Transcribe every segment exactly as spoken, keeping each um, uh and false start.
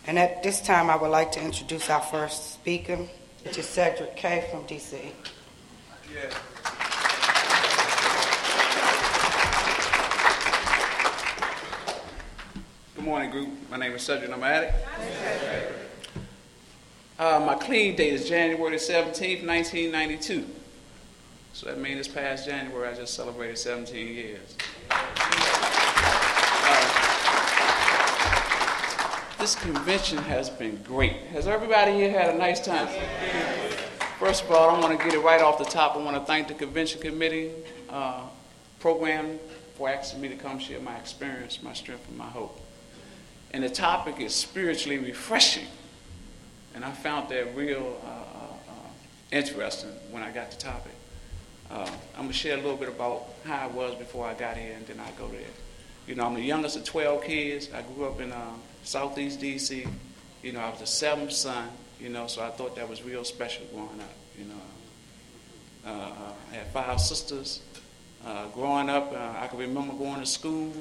And at this time, I would like to introduce our first speaker, which is Cedric K. from D C. Yeah. Good morning, group. My name is Cedric Nomadic. Uh, my clean date is January seventeenth, nineteen ninety-two. So that means this past January I just celebrated seventeen years. This convention has been great. Has everybody here had a nice time? First of all, I want to get it right off the top. I want to thank the convention committee uh, program for asking me to come share my experience, my strength, and my hope. And the topic is spiritually refreshing. And I found that real uh, uh, interesting when I got the topic. Uh, I'm going to share a little bit about how I was before I got here, and then I'll go there. You know, I'm the youngest of twelve kids. I grew up in uh, Southeast D C. You know, I was the seventh son, you know, so I thought that was real special growing up, you know. Uh, I had five sisters. Uh, growing up, uh, I can remember going to school,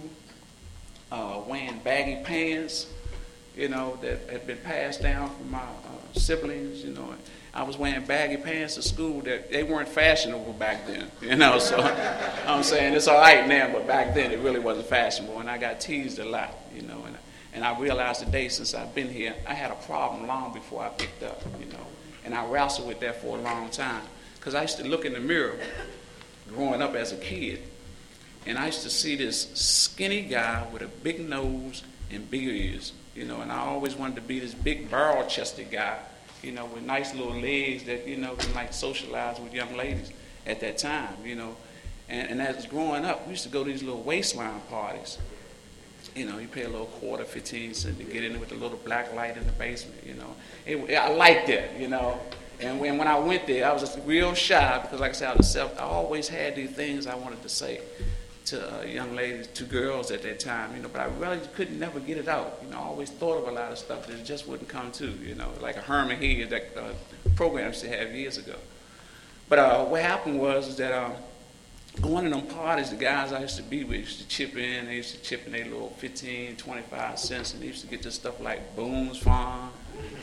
uh, wearing baggy pants, you know, that had been passed down from my uh, siblings, you know. I was wearing baggy pants to school that they weren't fashionable back then, you know, so I'm saying it's all right now, but back then it really wasn't fashionable, and I got teased a lot, you know, and, and I realized today since I've been here, I had a problem long before I picked up, you know, and I wrestled with that for a long time, because I used to look in the mirror growing up as a kid, and I used to see this skinny guy with a big nose and big ears, you know, and I always wanted to be this big barrel-chested guy, you know, with nice little legs that, you know, can like socialize with young ladies at that time, you know. And, and as growing up, we used to go to these little waistline parties. You know, you pay a little quarter, fifteen cents to get in with a little black light in the basement, you know. It, I liked that, you know. And when, when I went there, I was just real shy because, like I said, I was self, I always had these things I wanted to say to uh, young ladies, to girls at that time, you know, but I really couldn't never get it out. You know, I always thought of a lot of stuff that it just wouldn't come to, you know, like a Herman Head, that uh, program I used to have years ago. But uh, what happened was is that uh, going to them parties, the guys I used to be with used to chip in. They used to chip in their little fifteen, twenty-five cents, and they used to get this stuff like Boone's Farm,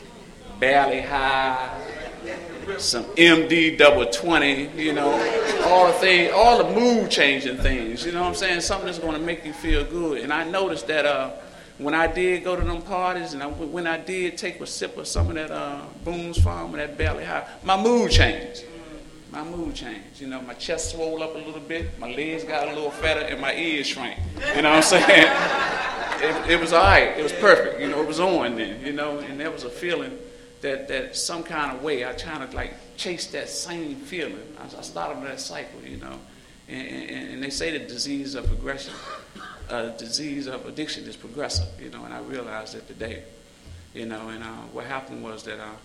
Barely High, some M D double twenty, you know, all the things, all the mood changing things, you know what I'm saying? Something that's going to make you feel good. And I noticed that uh, when I did go to them parties, and I, when I did take a sip of some of that uh, Boone's Farm and that Barely High, my mood changed. My mood changed. You know, my chest swelled up a little bit, my legs got a little fatter, and my ears shrank. You know what I'm saying? It, it was all right. It was perfect. You know, it was on then, you know, and there was a feeling that that some kind of way I trying to like chase that same feeling. I, I started that cycle, you know, and, and, and they say the disease of progression, uh, disease of addiction is progressive, you know, and I realized that today, you know, and uh, what happened was that, uh,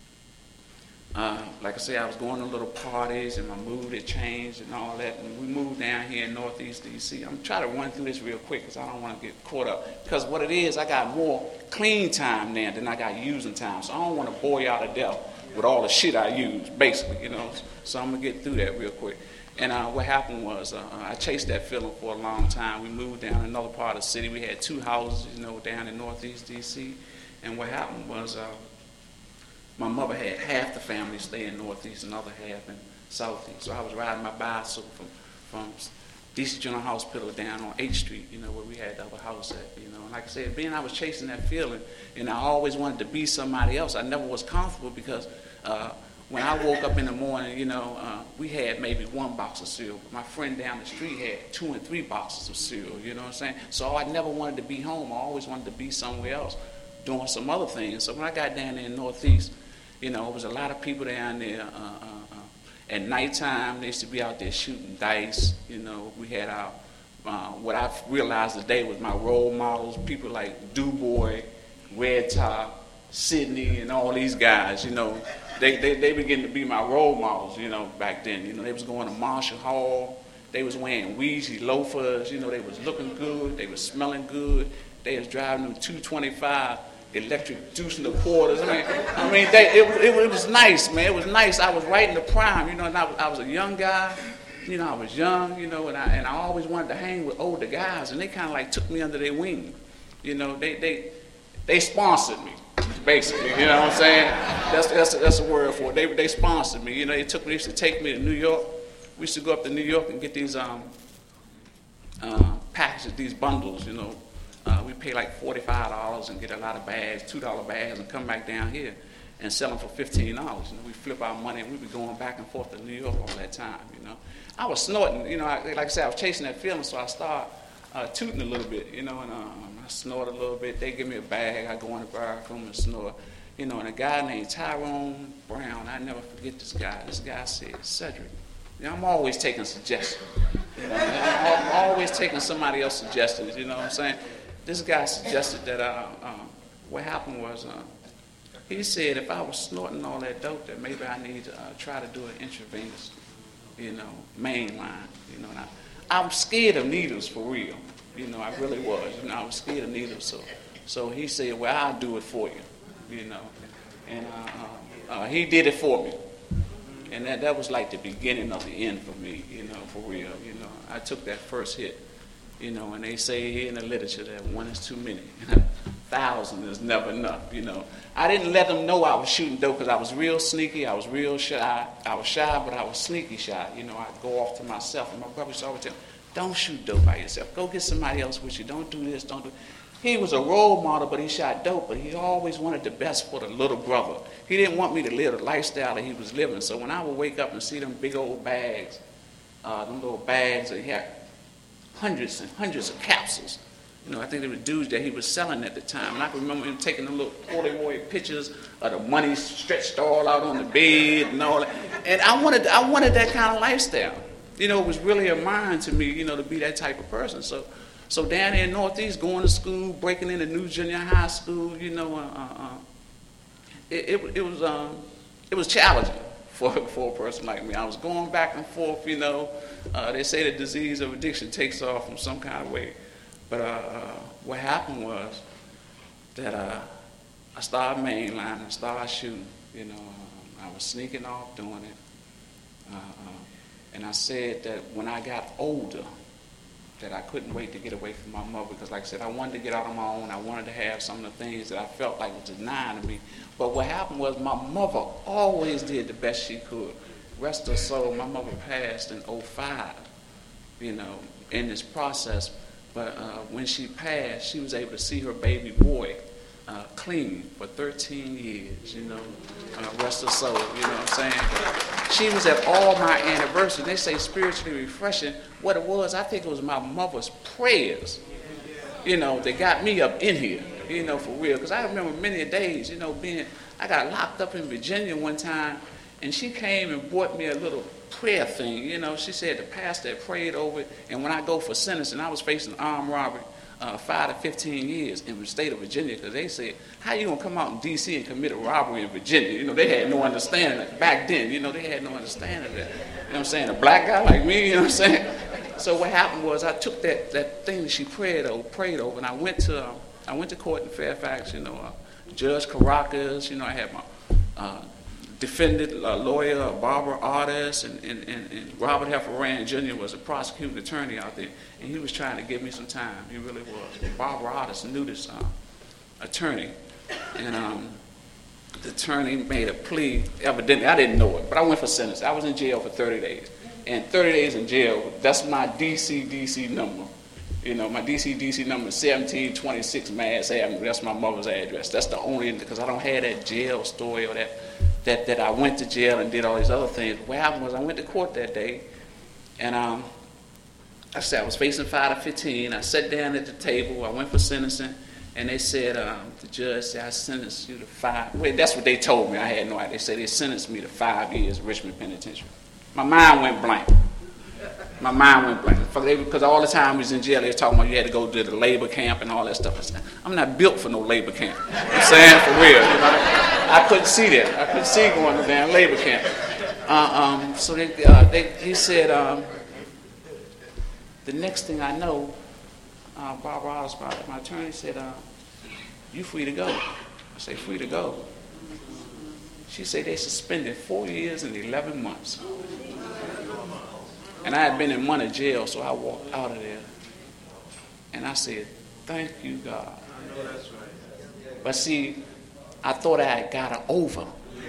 uh, like I say, I was going to little parties and my mood had changed and all that, and we moved down here in Northeast D C. I'm trying to run through this real quick because I don't want to get caught up, because what it is, I got more clean time now than I got using time, so I don't want to bore y'all to death with all the shit I use, basically, you know, so I'm going to get through that real quick. And uh, what happened was uh, I chased that feeling for a long time. We moved down in another part of the city. We had two houses, you know, down in Northeast D C, and what happened was uh, my mother had half the family stay in Northeast, another half in Southeast. So I was riding my bicycle from, from D C General Hospital down on eighth street, you know, where we had the other house at, you know. And like I said, being I was chasing that feeling, and I always wanted to be somebody else. I never was comfortable because uh, when I woke up in the morning, you know, uh, we had maybe one box of cereal. But my friend down the street had two and three boxes of cereal, you know what I'm saying? So I never wanted to be home. I always wanted to be somewhere else doing some other things. So when I got down there in Northeast, you know, there was a lot of people down there. Uh, uh, uh, at nighttime, they used to be out there shooting dice. You know, we had our, uh, what I realized today was my role models, people like Du Bois, Red Top, Sidney, and all these guys, you know. They, they, they began to be my role models, you know, back then. You know, they was going to Marshall Hall. They was wearing Weezy loafers. You know, they was looking good. They was smelling good. They was driving them two twenty-five. Electric deuce in the quarters. I mean, I mean, they, it, it, it was nice, man. It was nice. I was right in the prime, you know. And I was, I was a young guy, you know. I was young, you know, and I and I always wanted to hang with older guys, and they kind of like took me under their wing, you know. They they they sponsored me, basically. You know what I'm saying? That's that's that's a word for it. They they sponsored me. You know, they took me. They used to take me to New York. We used to go up to New York and get these um uh, packages, these bundles. You know, uh, we pay like forty-five dollars and get a lot of bags, two dollar bags, and come back down here and sell them for fifteen dollars. You know, we flip our money and we be going back and forth to New York all that time. You know, I was snorting. You know, I, like I said, I was chasing that feeling, so I started uh, tooting a little bit. You know, and um, I snort a little bit. They give me a bag. I go in the bathroom and snort. You know, and a guy named Tyrone Brown, I never forget this guy. This guy said, Cedric, you know, I'm always taking suggestions. You know, I'm, I'm always taking somebody else's suggestions. You know what I'm saying? This guy suggested that uh, um, what happened was uh, he said if I was snorting all that dope, that maybe I need to uh, try to do an intravenous, you know, mainline. You know, and I, I'm scared of needles for real. You know, I really was. You know, I was scared of needles. So, so he said, well, I'll do it for you. You know, and uh, uh, he did it for me, and that that was like the beginning of the end for me. You know, for real. You know, I took that first hit. You know, and they say here in the literature that one is too many, thousand is never enough. You know, I didn't let them know I was shooting dope because I was real sneaky. I was real shy. I was shy, but I was sneaky shy. You know, I'd go off to myself, and my brother used to always tell me, "Don't shoot dope by yourself. Go get somebody else with you. Don't do this. Don't do." He was a role model, but he shot dope, but he always wanted the best for the little brother. He didn't want me to live the lifestyle that he was living. So when I would wake up and see them big old bags, uh, them little bags, and he had hundreds and hundreds of capsules. You know, I think there were dudes that he was selling at the time. And I can remember him taking them little Polaroid pictures of the money stretched all out on the bed and all that. And I wanted, I wanted that kind of lifestyle. You know, it was really a mind to me, you know, to be that type of person. So. So down there in Northeast, going to school, breaking into new junior high school, you know, uh, uh, it, it, it was um, it was challenging for for a person like me. I was going back and forth, you know. Uh, they say the disease of addiction takes off in some kind of way, but uh, uh, what happened was that uh, I started mainlining, I started shooting. You know, I was sneaking off doing it, uh, uh, and I said that when I got older, that I couldn't wait to get away from my mother because, like I said, I wanted to get out on my own. I wanted to have some of the things that I felt like was denying to me. But what happened was my mother always did the best she could. Rest her soul, my mother passed in oh five, you know, in this process. But uh, when she passed, she was able to see her baby boy uh, clean for thirteen years, you know, uh, rest her soul, you know what I'm saying? She was at all my anniversaries. They say spiritually refreshing. What it was, I think it was my mother's prayers, you know, that got me up in here, you know, for real. Because I remember many days, you know, being, I got locked up in Virginia one time, and she came and brought me a little prayer thing, you know. She said the pastor had prayed over it, and when I go for sentencing, I was facing armed robbery, uh, five to fifteen years in the state of Virginia, because they said, how you going to come out in D C and commit a robbery in Virginia? You know, they had no understanding. Back then, you know, they had no understanding of that. You know what I'm saying? A black guy like me, you know what I'm saying? So what happened was I took that, that thing that she prayed over, prayed over, and I went to uh, I went to court in Fairfax. You know, uh, Judge Caracas. You know, I had my uh, defendant uh, lawyer, uh, Barbara Artis, and, and, and, and Robert Hefferan Junior was a prosecuting attorney out there, and he was trying to give me some time. He really was. Barbara Artis knew this uh, attorney, and um, the attorney made a plea. Evidently, I didn't know it, but I went for sentence. I was in jail for thirty days. And thirty days in jail, that's my D C D C number. You know, my D C D C number is seventeen twenty-six Mass Avenue. That's my mother's address. That's the only, because I don't have that jail story or that, that, that I went to jail and did all these other things. What happened was I went to court that day, and um, I said I was facing five to fifteen. I sat down at the table. I went for sentencing, and they said, um, the judge said, I sentenced you to five. Wait, that's what they told me. I had no idea. They said they sentenced me to five years Richmond Penitentiary. My mind went blank. My mind went blank. Because all the time we was in jail, they were talking about you had to go to the labor camp and all that stuff. I said, I'm not built for no labor camp. I'm saying for real. You know, I couldn't see that. I couldn't see going to the damn labor camp. Uh, um, so they, uh, they, he said, um, the next thing I know, uh, Barbara Osborne, my attorney, said, uh, you free to go. I said, free to go. She said they suspended four years and eleven months. And I had been in Money jail, so I walked out of there. And I said, thank you, God. But see, I thought I had got her over.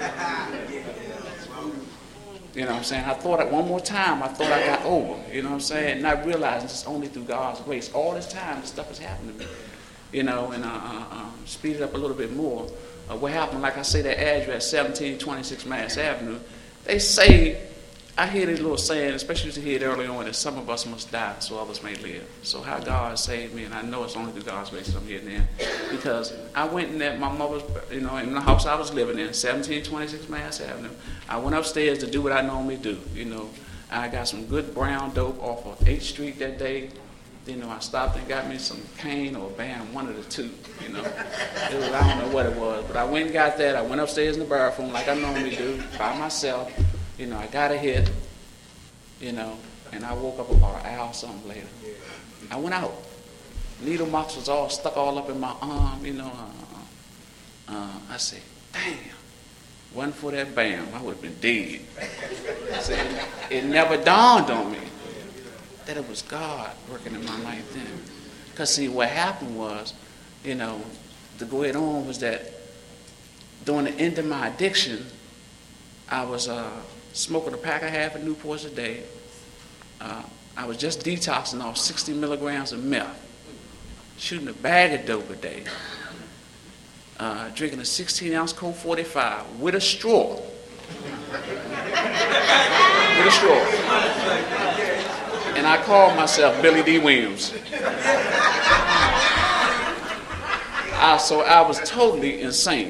You know what I'm saying? I thought it one more time, I thought I got over. You know what I'm saying? Not realizing it's only through God's grace. All this time, this stuff has happened to me. You know, and uh, uh, uh, speed it up a little bit more. Uh, what happened, like I say, that address, seventeen twenty-six Mass Avenue, they say, I hear this little saying, especially to hear it early on, that some of us must die so others may live. So how God saved me, and I know it's only through God's grace that I'm here now. Because I went in there, my mother's, you know, in the house I was living in, seventeen twenty-six Mass Avenue. I went upstairs to do what I normally do, you know. I got some good brown dope off of eighth Street that day. You know, I stopped and got me some cane or a band, one of the two, you know. It was, I don't know what it was, but I went and got that. I went upstairs in the bathroom like I normally do, by myself. You know, I got a hit, you know, and I woke up about an hour or something later. I went out. Needle marks was all stuck all up in my arm, you know. Uh, uh, I said, damn, wasn't for that bam, I would have been dead. I said, it never dawned on me that it was God working in my life then. Because, see, what happened was, you know, to go ahead on was that during the end of my addiction, I was uh, smoking a pack and a half of Newports a day. Uh, I was just detoxing off sixty milligrams of meth, shooting a bag of dope a day, uh, drinking a sixteen ounce Colt forty-five with a straw. With a straw. And I called myself Billy D. Williams. I, so I was totally insane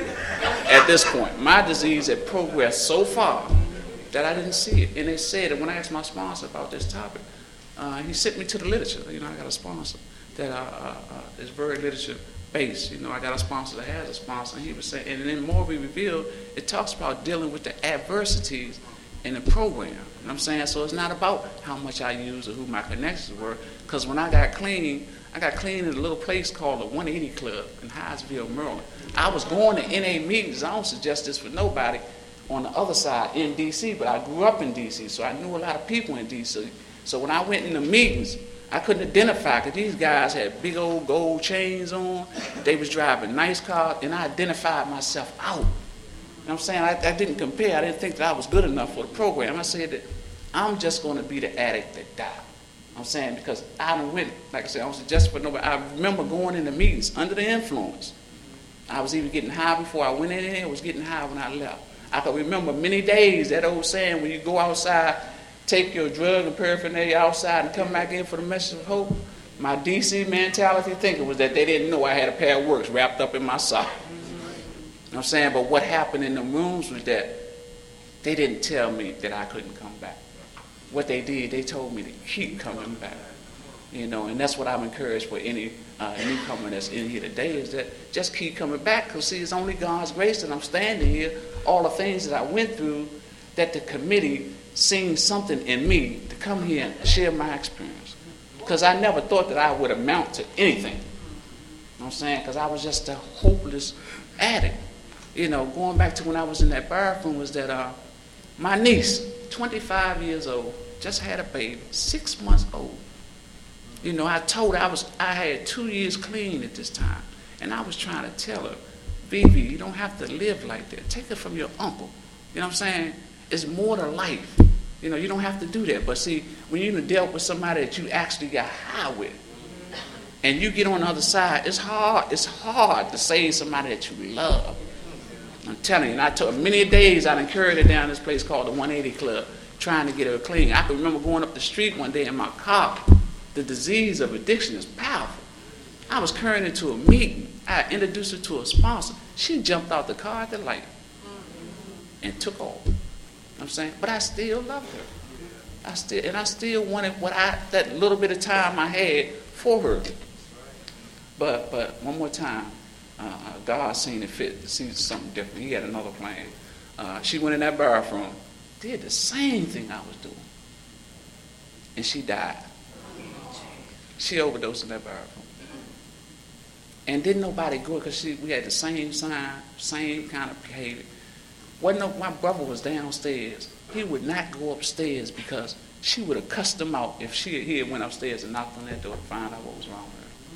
at this point. My disease had progressed so far that I didn't see it. And they said that when I asked my sponsor about this topic, uh, he sent me to the literature. You know, I got a sponsor that uh, uh, uh, is very literature based. You know, I got a sponsor that has a sponsor. And he was saying, and then more we revealed, it talks about dealing with the adversities in the program. You know what I'm saying? So it's not about how much I use or who my connections were. Because when I got clean, I got clean in a little place called the one eighty Club in Hyattsville, Maryland. I was going to N A meetings. I don't suggest this for nobody on the other side in D C, but I grew up in D C, so I knew a lot of people in D C. So when I went into meetings, I couldn't identify because these guys had big old gold chains on. They was driving nice cars, and I identified myself out. You know what I'm saying? I, I didn't compare. I didn't think that I was good enough for the program. I said that I'm just going to be the addict that died. I'm saying because I done went, like I said, I don't suggest for nobody. I remember going into meetings under the influence. I was even getting high before I went in there. I was getting high when I left. I can remember many days, that old saying, when you go outside, take your drug and paraphernalia outside and come back in for the message of hope. My D C mentality thinking was that they didn't know I had a pair of works wrapped up in my sock. You know what I'm saying? But what happened in the rooms was that they didn't tell me that I couldn't come back. What they did, they told me to keep coming back. You know, and that's what I'm encouraged for any uh, newcomer that's in here today, is that just keep coming back, because see, it's only God's grace that I'm standing here. All the things that I went through, that the committee seen something in me to come here and share my experience. Because I never thought that I would amount to anything. You know what I'm saying? Because I was just a hopeless addict. You know, going back to when I was in that bathroom was that uh, my niece, twenty-five years old, just had a baby, six months old. You know, I told her I was, I had two years clean at this time. And I was trying to tell her, Vivi, you don't have to live like that. Take it from your uncle. You know what I'm saying? It's more to life. You know, you don't have to do that. But see, when you dealt with somebody that you actually got high with, and you get on the other side, it's hard. It's hard to save somebody that you love. I'm telling you, and I took many days I carried her down this place called the one eighty Club, trying to get her clean. I can remember going up the street one day in my car. The disease of addiction is powerful. I was carrying her to a meeting. I introduced her to a sponsor. She jumped out the car at the light and took off. You know what I'm saying? But I still loved her. I still, and I still wanted what I, that little bit of time I had for her. But, but one more time, uh, God seen it fit to see something different. He had another plan. Uh, she went in that bathroom, did the same thing I was doing, and she died. She overdosed in that bathroom. And didn't nobody go, because we had the same sign, same kind of behavior. Wasn't no, my brother was downstairs. He would not go upstairs because she would have cussed him out if she he had went upstairs and knocked on that door to find out what was wrong with her.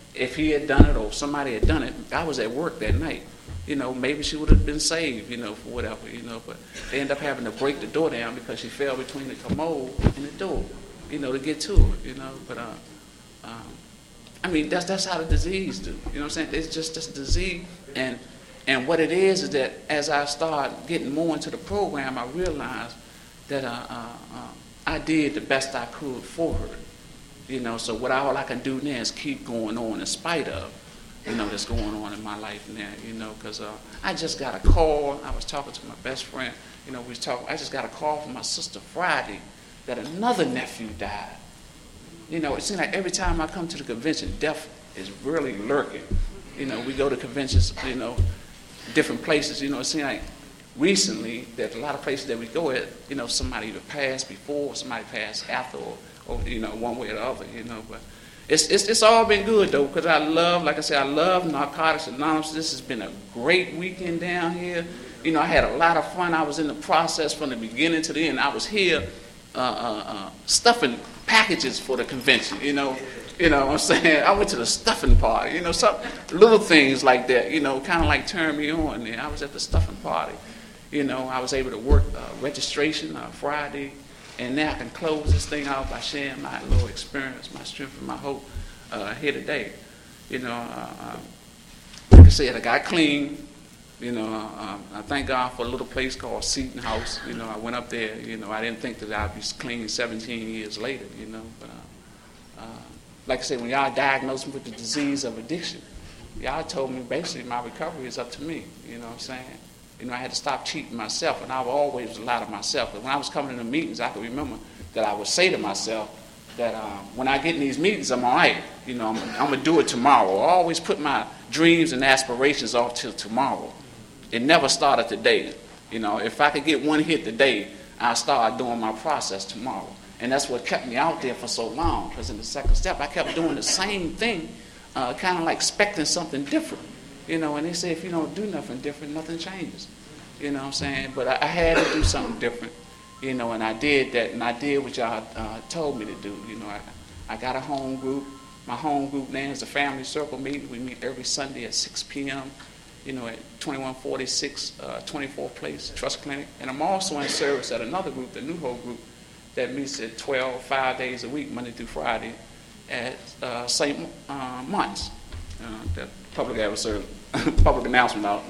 if he had done it or somebody had done it, I was at work that night. You know, maybe she would have been saved, you know, for whatever, you know, but they ended up having to break the door down because she fell between the commode and the door, you know, to get to her, you know, but, uh, um, I mean, that's that's how the disease do, you know what I'm saying? It's just this disease, and and what it is is that as I started getting more into the program, I realized that uh, uh, uh, I did the best I could for her, you know, so what all I can do now is keep going on in spite of, you know, that's going on in my life now, you know, because uh, I just got a call. I was talking to my best friend, you know, we was talking, I just got a call from my sister Friday that another nephew died. You know, it seems like every time I come to the convention, death is really lurking. You know, we go to conventions, you know, different places, you know, it seems like recently that a lot of places that we go at, you know, somebody either passed before or somebody passed after or, or you know, one way or the other, you know, but It's, it's it's all been good, though, because I love, like I said, I love Narcotics Anonymous. This has been a great weekend down here. You know, I had a lot of fun. I was in the process from the beginning to the end. I was here uh, uh, uh, stuffing packages for the convention, you know. You know what I'm saying? I went to the stuffing party, you know, some little things like that, you know, kind of like turned me on there. I was at the stuffing party. You know, I was able to work uh, registration uh, Friday. And now I can close this thing out by sharing my little experience, my strength, and my hope uh, here today. You know, uh, uh, like I said, I got clean. You know, uh, I thank God for a little place called Seton House. You know, I went up there. You know, I didn't think that I'd be clean seventeen years later. You know, but uh, uh, like I said, when y'all diagnosed me with the disease of addiction, y'all told me basically my recovery is up to me. You know what I'm saying? You know, I had to stop cheating myself, and I would always lie to myself. But when I was coming to the meetings, I could remember that I would say to myself that um, when I get in these meetings, I'm all right. You know, I'm, I'm going to do it tomorrow. I always put my dreams and aspirations off till tomorrow. It never started today. You know, if I could get one hit today, I'll start doing my process tomorrow. And that's what kept me out there for so long, because in the second step, I kept doing the same thing, uh, kind of like expecting something different. You know, and they say if you don't do nothing different, nothing changes. You know what I'm saying? But I, I had to do something different, you know, and I did that, and I did what y'all uh, told me to do. You know, I, I got a home group. My home group now is a family circle meeting. We meet every Sunday at six p.m., you know, at twenty-one forty-six uh, twenty-fourth Place Trust Clinic. And I'm also in service at another group, the New Hope group, that meets at twelve, five days a week, Monday through Friday, at uh, Saint Uh, Mont's, uh, that public advertisement. Public announcement out.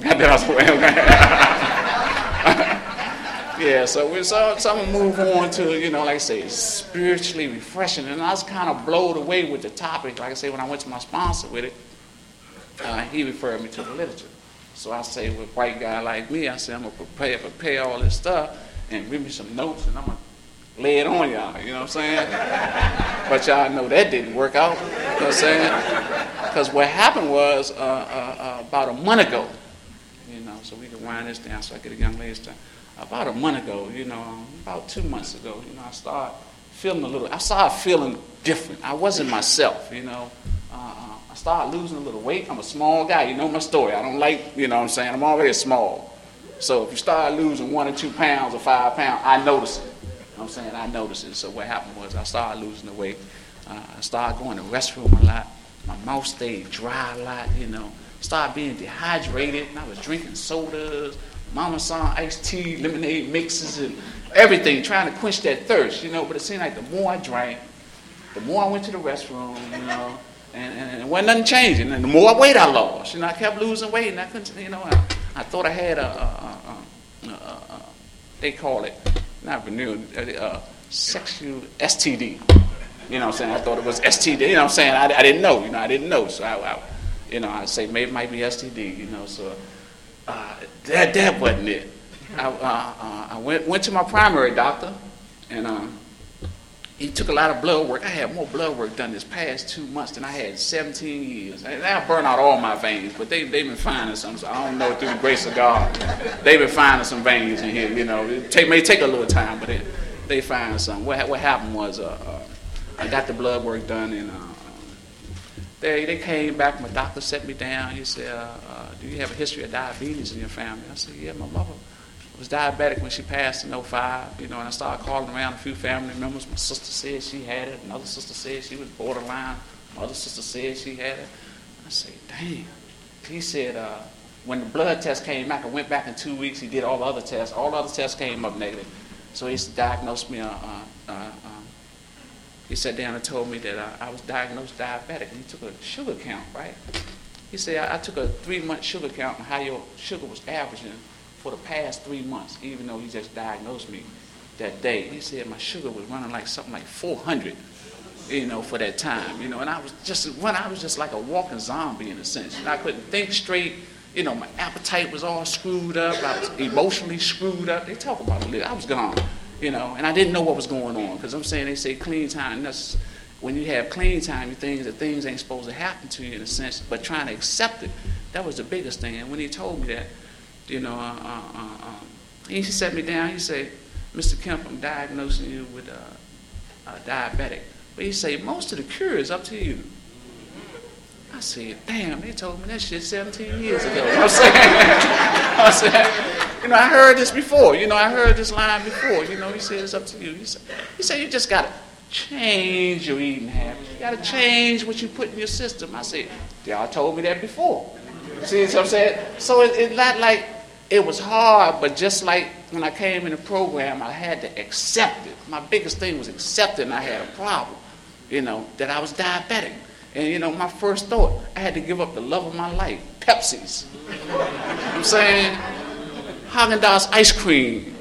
Yeah, so we're so, so I'm gonna move on to, you know, like I say, spiritually refreshing. And I was kind of blown away with the topic. Like I say, when I went to my sponsor with it, uh, he referred me to the literature. So I say, with a white guy like me, I say, I'm gonna prepare, prepare all this stuff and give me some notes, and I'm gonna lay it on y'all. You know what I'm saying? But y'all know that didn't work out. You know what I'm saying? Because what happened was uh, uh, uh, about a month ago, you know, so we can wind this down so I get a young lady's time. About a month ago, you know, um, about two months ago, you know, I started feeling a little, I started feeling different. I wasn't myself, you know. Uh, uh, I started losing a little weight. I'm a small guy. You know my story. I don't like, you know what I'm saying, I'm already small. So if you start losing one or two pounds or five pounds, I notice it. You know what I'm saying? I noticed it. So what happened was I started losing the weight. Uh, I started going to the restroom a lot. My mouth stayed dry a lot, you know. Started being dehydrated. And I was drinking sodas, Mama San iced tea, lemonade mixes, and everything, trying to quench that thirst, you know. But it seemed like the more I drank, the more I went to the restroom, you know, and, and, and it wasn't nothing changing. And the more weight I lost, you know, I kept losing weight, and I couldn't, you know, I, I thought I had a, a, a, a, a they call it, not venereal, uh, sexual S T D. You know what I'm saying? I thought it was S T D. You know what I'm saying? I, I didn't know. You know, I didn't know. So, I, I you know, I say maybe it might be S T D, you know. So uh, that that wasn't it. I, uh, uh, I went went to my primary doctor, and um, he took a lot of blood work. I had more blood work done this past two months than I had in seventeen years. And I burned out all my veins, but they, they've been finding some. So I don't know, through the grace of God, they've been finding some veins in here. You know, it take, may take a little time, but it, they find some. What, what happened was... Uh, uh, I got the blood work done, and uh, they they came back. My doctor set me down. He said, uh, uh, "Do you have a history of diabetes in your family?" I said, "Yeah, my mother was diabetic when she passed in oh five." You know, and I started calling around a few family members. My sister said she had it. Another sister said she was borderline. My other sister said she had it. said, damn. He said, uh, when the blood test came back, I went back in two weeks, he did all the other tests. All the other tests came up negative. So he diagnosed me, uh, uh, uh, um, he sat down and told me that uh, I was diagnosed diabetic. And he took a sugar count, right? He said, I, I took a three-month sugar count and how your sugar was averaging for the past three months, even though he just diagnosed me that day. He said my sugar was running like something like four hundred, you know, for that time, you know. And I was just, when I was just like a walking zombie in a sense. And I couldn't think straight. You know, my appetite was all screwed up. I was emotionally screwed up. They talk about it. I was gone, you know, and I didn't know what was going on. Because I'm saying they say clean time. That's, when you have clean time, you think that things ain't supposed to happen to you in a sense, but trying to accept it, that was the biggest thing. And when he told me that, you know, uh, uh, uh, uh, he sat me down. He said, Mister Kemp, I'm diagnosing you with uh, uh, diabetic. But he said, most of the cure is up to you. I said, damn, they told me that shit seventeen years ago. You know what I'm saying? I said, you know, I heard this before. You know, I heard this line before. You know, he said, it's up to you. He said, he said you just got to change your eating habits. You got to change what you put in your system. I said, y'all told me that before. See what I'm saying? So it, it's not like it was hard, but just like when I came in the program, I had to accept it. My biggest thing was accepting I had a problem, you know, that I was diabetic. And, you know, my first thought, I had to give up the love of my life, Pepsi's. You know what I'm saying? Haagen-Dazs ice cream,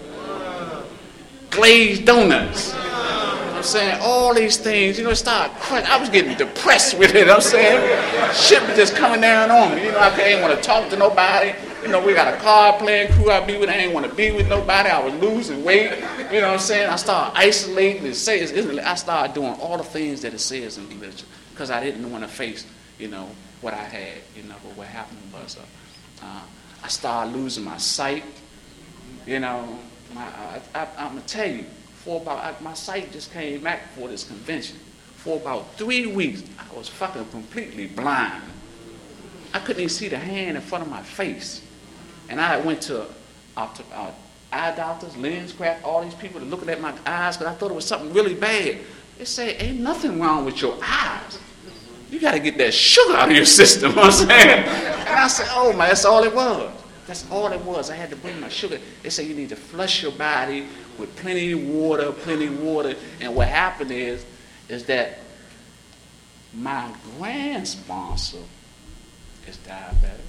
glazed donuts. You know what I'm saying? All these things, you know, it started crunching. I was getting depressed with it, you know what I'm saying? Shit was just coming down on me. You know, I didn't want to talk to nobody. You know, we got a card playing crew I be with. I didn't want to be with nobody. I was losing weight. You know what I'm saying? I started isolating. It says, I started doing all the things that it says in religion because I didn't want to face, you know, what I had. You know, but what happened was uh, uh, I started losing my sight. You know, my, I, I, I'm going to tell you, for about, I, my sight just came back for this convention. For about three weeks, I was fucking completely blind. I couldn't even see the hand in front of my face. And I went to uh, uh, eye doctors, lens craft, all these people looking at my eyes because I thought it was something really bad. They say, ain't nothing wrong with your eyes. You got to get that sugar out of your system, you know what I'm saying? And I said, oh, man, that's all it was. That's all it was. I had to bring my sugar. They say you need to flush your body with plenty of water, plenty of water. And what happened is, is that my grand sponsor is diabetic.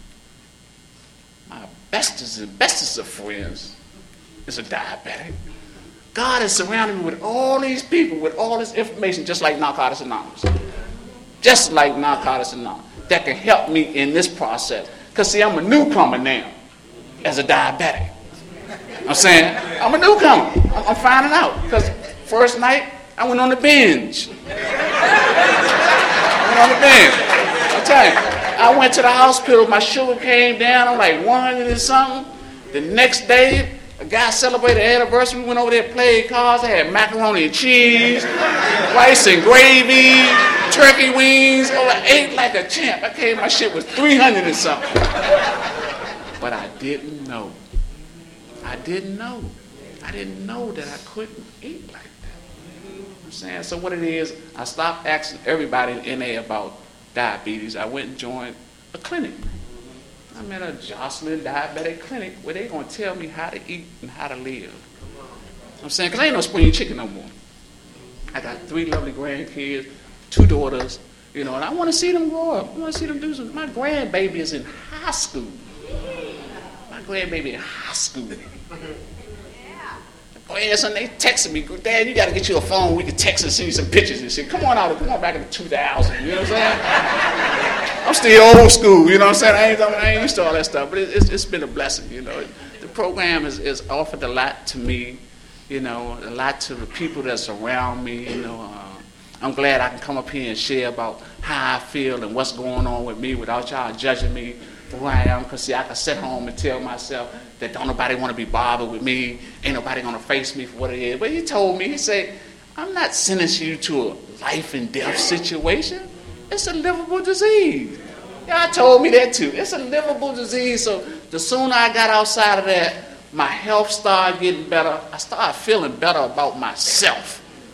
My bestest and bestest of friends is a diabetic. God has surrounded me with all these people, with all this information, just like Narcotics Anonymous. Just like Narcotics Anonymous, that can help me in this process. Because, see, I'm a newcomer now as a diabetic. I'm saying, I'm a newcomer. I'm finding out. Because first night, I went on the binge. I went on the binge. I'll tell you. I went to the hospital, my sugar came down, I'm like one hundred and something. The next day, a guy celebrated an anniversary, we went over there, played cards, I had macaroni and cheese, rice and gravy, turkey wings, oh, I ate like a champ. I came, my shit was three hundred and something. But I didn't know. I didn't know. I didn't know that I couldn't eat like that. You know what I'm saying? So what it is, I stopped asking everybody in N A about diabetes. I went and joined a clinic. I'm at a Jocelyn Diabetic Clinic where they're going to tell me how to eat and how to live. You know what I'm saying? Because I ain't no spring chicken no more. I got three lovely grandkids, two daughters, you know, and I want to see them grow up. I want to see them do something. My grandbaby is in high school. My grandbaby in high school. Grandson, they texted me, Dad, you got to get you a phone. We can text and send you some pictures and shit. Come on out, come on back in two thousand. You know what I'm saying? I'm still old school. You know what I'm saying? I ain't, I ain't used to all that stuff, but it, it's, it's been a blessing. You know, the program has is, is offered a lot to me. You know, a lot to the people that's around me. You know, uh, I'm glad I can come up here and share about how I feel and what's going on with me without y'all judging me for who I am. Because see, I can sit home and tell myself that don't nobody want to be bothered with me. Ain't nobody going to face me for what it is. But he told me, he said, I'm not sentencing you to a life and death situation. It's a livable disease. God told me that too. It's a livable disease. So the sooner I got outside of that, my health started getting better. I started feeling better about myself.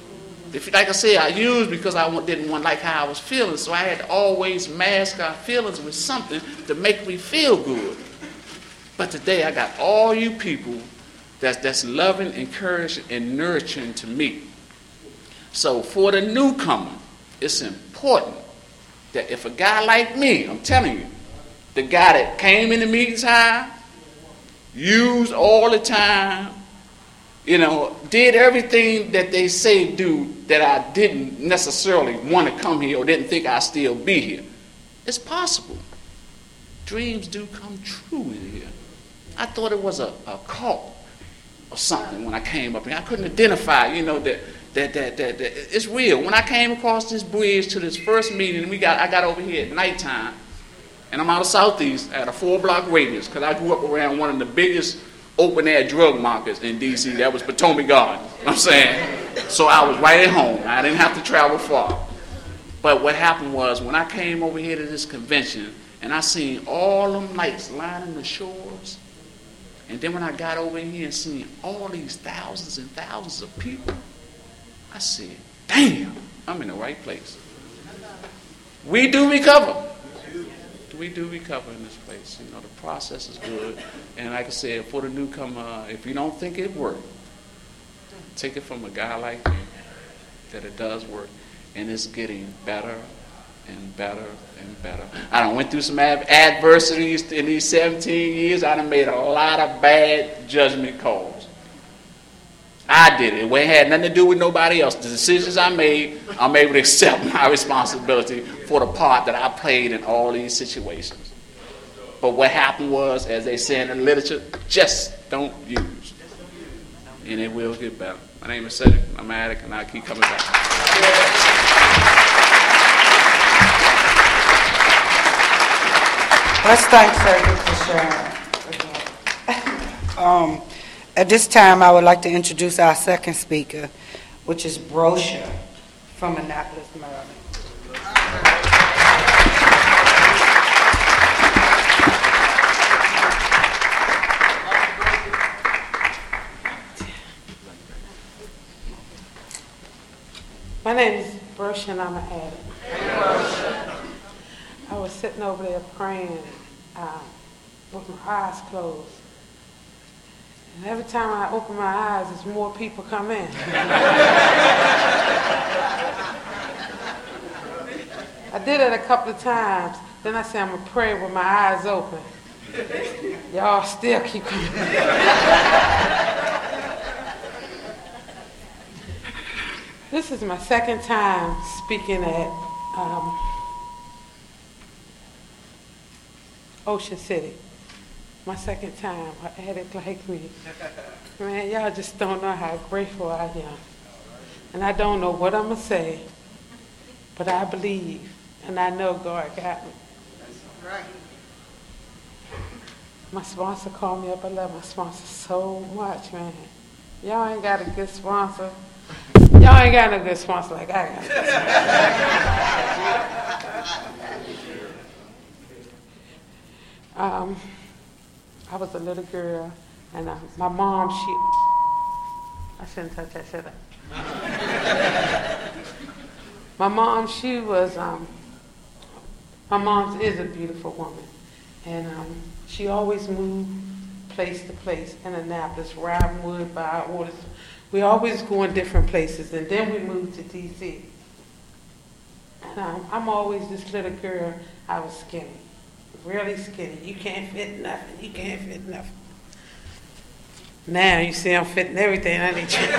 If, like I said, I used because I didn't want like how I was feeling, so I had to always mask our feelings with something to make me feel good. But today I got all you people that's, that's loving, encouraging, and nurturing to me. So for the newcomer, it's important that if a guy like me, I'm telling you, the guy that came in the meetings high, used all the time, you know, did everything that they say do that I didn't necessarily want to come here or didn't think I'd still be here. It's possible. Dreams do come true in here. I thought it was a, a cult or something when I came up here. I couldn't identify, you know, that that, that that that it's real. When I came across this bridge to this first meeting, we got I got over here at nighttime, and I'm out of Southeast at a four-block radius because I grew up around one of the biggest open-air drug markets in D C That was Potomac Gardens. You know what I'm saying? So I was right at home. I didn't have to travel far. But what happened was when I came over here to this convention and I seen all them lights lining the shores, and then when I got over here and seen all these thousands and thousands of people, I said, damn, I'm in the right place. We do recover. We do recover in this place. You know, the process is good. And like I said, for the newcomer, if you don't think it worked, take it from a guy like me that it does work. And it's getting better and better and better. I done went through some ad- adversities in these seventeen years. I done made a lot of bad judgment calls. I did it. It had nothing to do with nobody else. The decisions I made, I'm able to accept my responsibility for the part that I played in all these situations. But what happened was, as they say in the literature, just don't use. And it will get better. My name is Cedric. I'm an addict, and I keep coming back. Let's thank Cedric for sharing. um, At this time, I would like to introduce our second speaker, which is Brochure from Annapolis, Maryland. My name is Brochure and I'm an addict. I was sitting over there praying uh, with my eyes closed. And every time I open my eyes, there's more people come in. I did it a couple of times. Then I said, I'm going to pray with my eyes open. Y'all still keep coming in. This is my second time speaking at um, Ocean City. My second time, an addict like me. Man, y'all just don't know how grateful I am. And I don't know what I'm going to say, but I believe, and I know God got me. Right. My sponsor called me up. I love my sponsor so much, man. Y'all ain't got a good sponsor. Y'all ain't got no good sponsor like I got. um, I was a little girl, and uh, my mom, she, I shouldn't touch that, should I? My mom, she was, um, my mom is a beautiful woman, and um, she always moved place to place in Annapolis, Ravenwood, by Waters. We always go in different places, and then we moved to D C And um, I'm always this little girl. I was skinny, really skinny. You can't fit nothing. You can't fit nothing. Now you see I'm fitting everything I need you.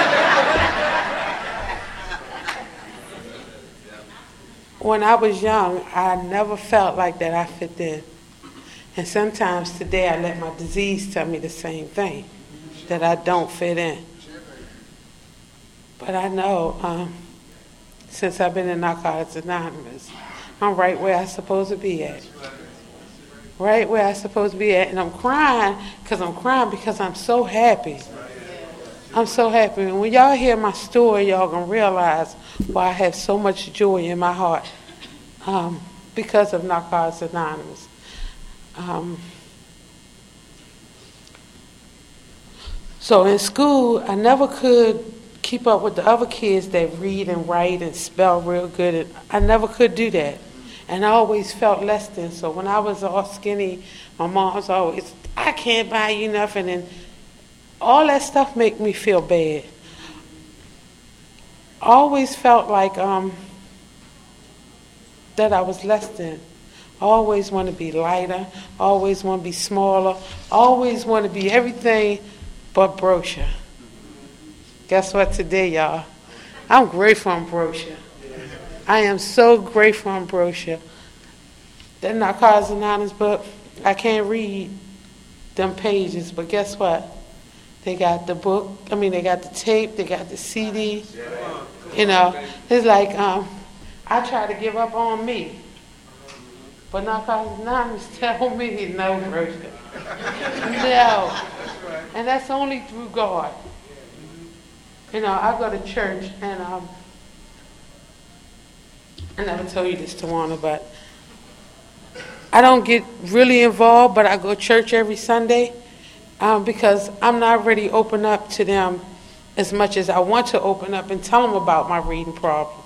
When I was young, I never felt like that I fit in. And sometimes today I let my disease tell me the same thing, that I don't fit in. But I know, um, since I've been in Narcotics Anonymous, I'm right where I'm supposed to be at. Right where I'm supposed to be at. And I'm crying because I'm crying because I'm so happy. I'm so happy. And when y'all hear my story, y'all going to realize why I have so much joy in my heart um, because of Narcotics Anonymous. Um, so in school, I never could keep up with the other kids that read and write and spell real good. And I never could do that. And I always felt less than. So when I was all skinny, my mom was always, I can't buy you nothing. And all that stuff make me feel bad. I always felt like um, that I was less than. I always want to be lighter. I always want to be smaller. I always want to be everything but brochure. Guess what today, y'all? I'm grateful I'm brochure. I am so grateful I'm brochure. That Narcotics Anonymous book, I can't read them pages, but guess what? They got the book, I mean, they got the tape, they got the C D. You know, it's like, um, I try to give up on me. But Narcotics Anonymous tell me, no, brochure. No. And that's only through God. You know, I go to church, and um, I never told you this, Tawana, but I don't get really involved, but I go to church every Sunday um, because I'm not ready to open up to them as much as I want to open up and tell them about my reading problem.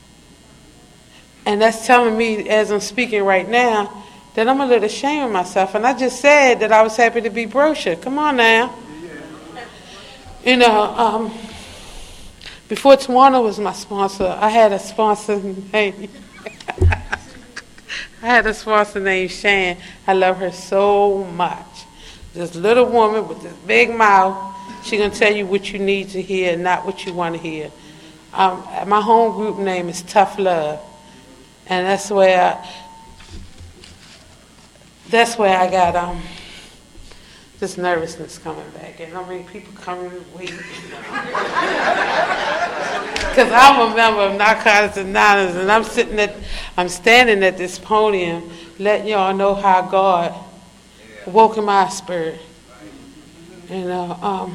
And that's telling me, as I'm speaking right now, that I'm a little ashamed of myself. And I just said that I was happy to be brochure. Come on now. You know, um, before Tawana was my sponsor, I had a sponsor named I had a sponsor named Shan. I love her so much. This little woman with this big mouth. She's going to tell you what you need to hear, not what you want to hear. Um, my home group name is Tough Love. And that's where I, that's where I got um, this nervousness coming back. And I mean, people coming and waiting. Because I'm a member of Narcotics Anonymous, and I'm sitting at, I'm standing at this podium, letting y'all know how God woke in my spirit. You know, um,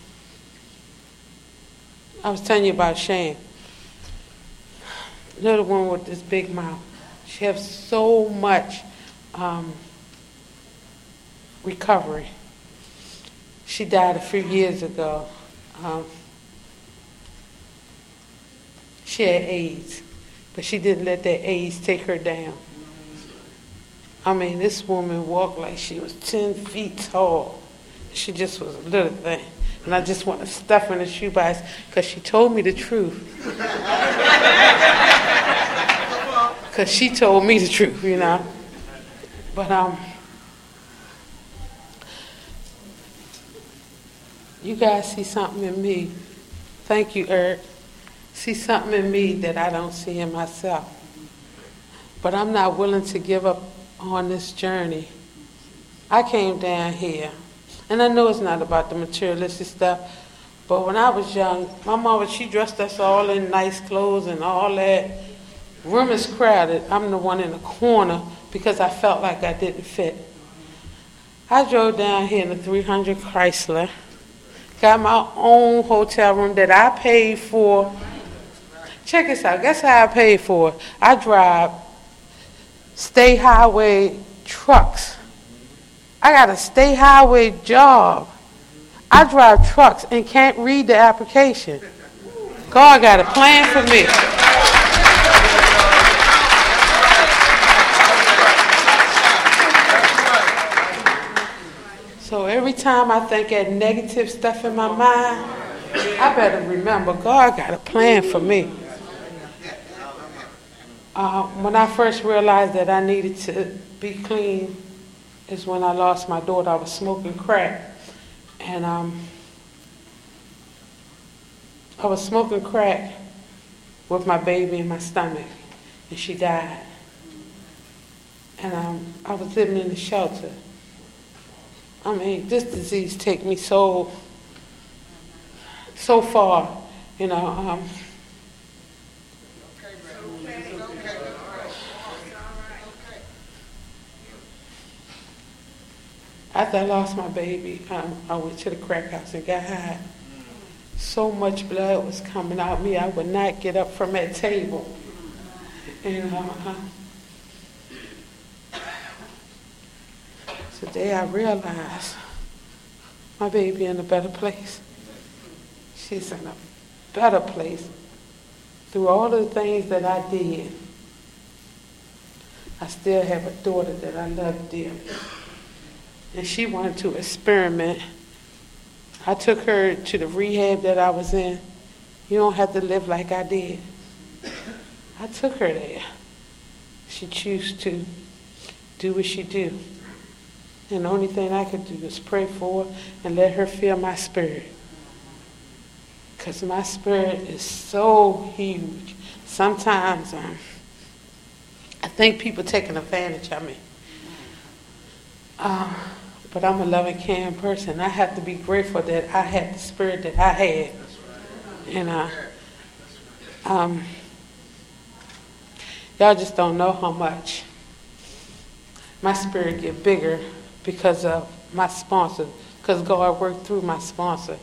I was telling you about Shane. Little one with this big mouth. She has so much um, recovery. She died a few years ago. Um, she had AIDS, but she didn't let that AIDS take her down. I mean, this woman walked like she was ten feet tall. She just was a little thing. And I just want to stuff her in a shoebox because she told me the truth. Because she told me the truth, you know. But, um, you guys see something in me. Thank you, Eric. See something in me that I don't see in myself. But I'm not willing to give up on this journey. I came down here, and I know it's not about the materialistic stuff, but when I was young, my mama, she dressed us all in nice clothes and all that. Room is crowded. I'm the one in the corner because I felt like I didn't fit. I drove down here in the three hundred Chrysler, got my own hotel room that I paid for. Check this out. Guess how I paid for it? I drive state highway trucks. I got a state highway job. I drive trucks and can't read the application. God got a plan for me. So every time I think that negative stuff in my mind, I better remember God got a plan for me. Uh, when I first realized that I needed to be clean is when I lost my daughter. I was smoking crack. And um, I was smoking crack with my baby in my stomach. And she died. And um, I was living in the shelter. I mean, this disease take me so, so far, you know. Um, After I lost my baby, um, I went to the crack house and got high. So much blood was coming out of me, I would not get up from that table. And uh, today I realized my baby in a better place. She's in a better place. Through all the things that I did, I still have a daughter that I love dearly. And she wanted to experiment. I took her to the rehab that I was in. You don't have to live like I did. I took her there. She chose to do what she do. And the only thing I could do is pray for her and let her feel my spirit. Because my spirit is so huge. Sometimes um, I think people taking advantage of me. Uh, but I'm a loving, caring person. I have to be grateful that I had the spirit that I had. And uh, um, y'all just don't know how much my spirit get bigger because of my sponsor. Because God worked through my sponsor.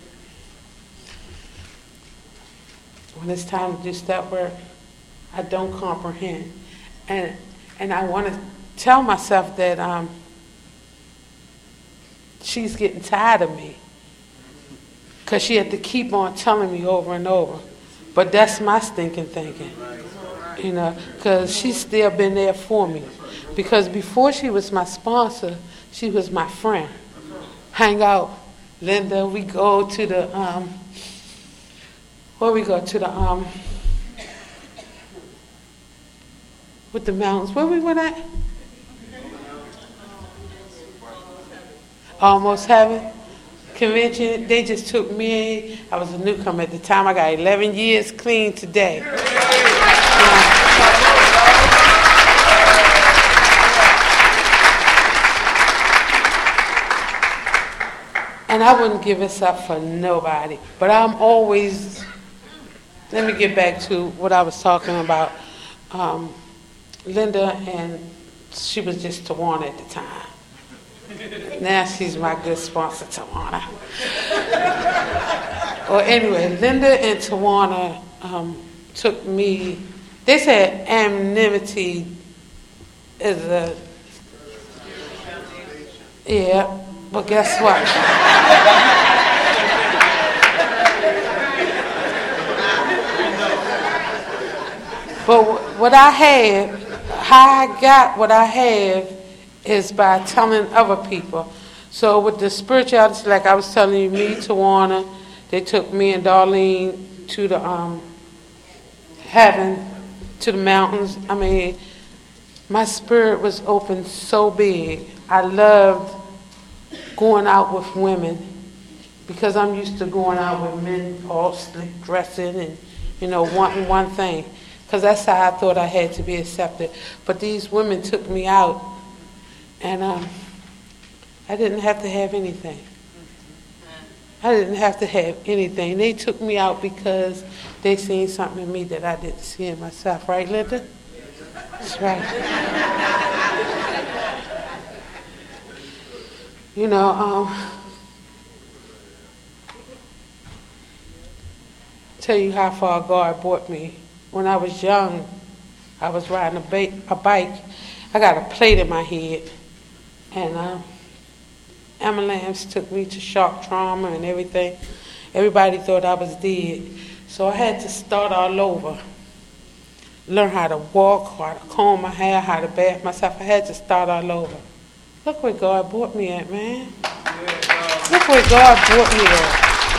When it's time to do step work, I don't comprehend. And and I want to tell myself that um, she's getting tired of me. Because she had to keep on telling me over and over. But that's my stinking thinking. You know, because she's still been there for me. Because before she was my sponsor, she was my friend. Hang out. Linda, we go to the... Um, Where we go to the, um, with the mountains. Where we went at? Almost Heaven Convention. They just took me. I was a newcomer at the time. I got eleven years clean today. Um, and I wouldn't give this up for nobody. But I'm always... Let me get back to what I was talking about. Um, Linda, and she was just Tawana at the time. Now she's my good sponsor, Tawana. Well, anyway, Linda and Tawana um, took me. They said anonymity is a... Yeah, but guess what? But what I have, how I got what I have is by telling other people. So with the spirituality, like I was telling you, me, Tawana, they took me and Darlene to the um, heaven, to the mountains. I mean, my spirit was open so big. I loved going out with women because I'm used to going out with men all slick dressing and, you know, wanting one thing. Because that's how I thought I had to be accepted. But these women took me out, and um, I didn't have to have anything. I didn't have to have anything. They took me out because they seen something in me that I didn't see in myself. Right, Linda? That's right. You know, um, tell you how far God brought me. When I was young, I was riding a, ba- a bike. I got a plate in my head. And um, ambulance took me to shock trauma and everything. Everybody thought I was dead. So I had to start all over. Learn how to walk, how to comb my hair, how to bath myself. I had to start all over. Look where God brought me at, man. Look where God brought me at.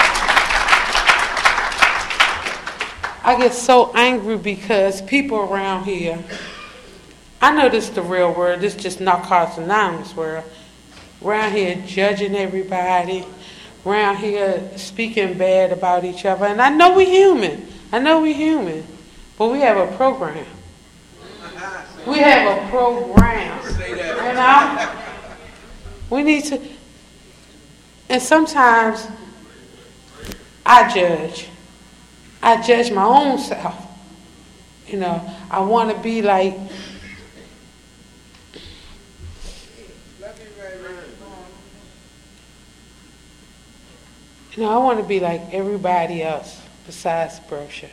I get so angry because people around here, I know this is the real world, this is just Narcotics Anonymous world, around here judging everybody, around here speaking bad about each other. And I know we're human. I know we're human. But we have a program. We have a program. You know? We need to, and sometimes I judge. I judge my own self. You know, I want to be like, you know, I want to be like everybody else besides Brosha.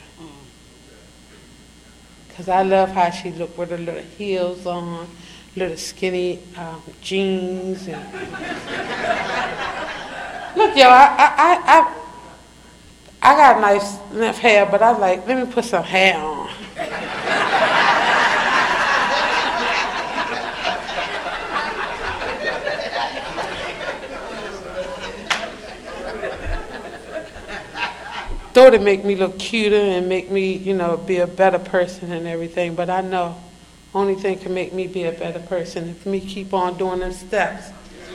Because I love how she looked with her little heels on, little skinny um, jeans. And look, y'all, I, I, I, I got nice enough hair, but I was like, let me put some hair on. Thought it make me look cuter and make me, you know, be a better person and everything, but I know only thing can make me be a better person if me keep on doing them steps.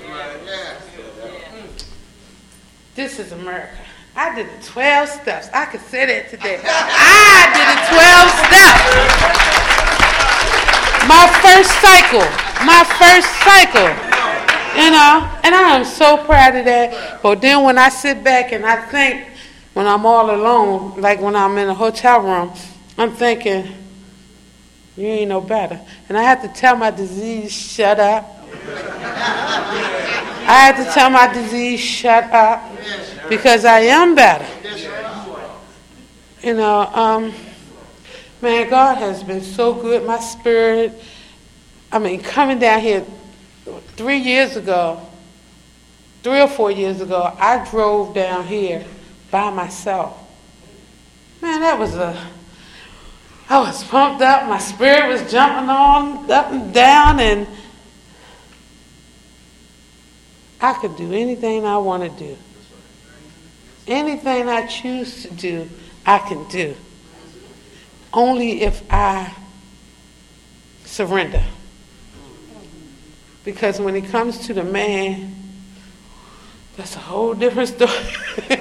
This is America. I did the twelve steps. I could say that today. I did the twelve steps. My first cycle. My first cycle. You know, and I am so proud of that. But then when I sit back and I think, when I'm all alone, like when I'm in a hotel room, I'm thinking, you ain't no better. And I have to tell my disease, shut up. I have to tell my disease, shut up, because I am better. You know, um, man, God has been so good. My spirit, I mean, coming down here three years ago, three or four years ago, I drove down here by myself. Man, that was a, I was pumped up. My spirit was jumping on up and down, and I could do anything I want to do. Anything I choose to do, I can do. Only if I surrender. Because when it comes to the man, that's a whole different story.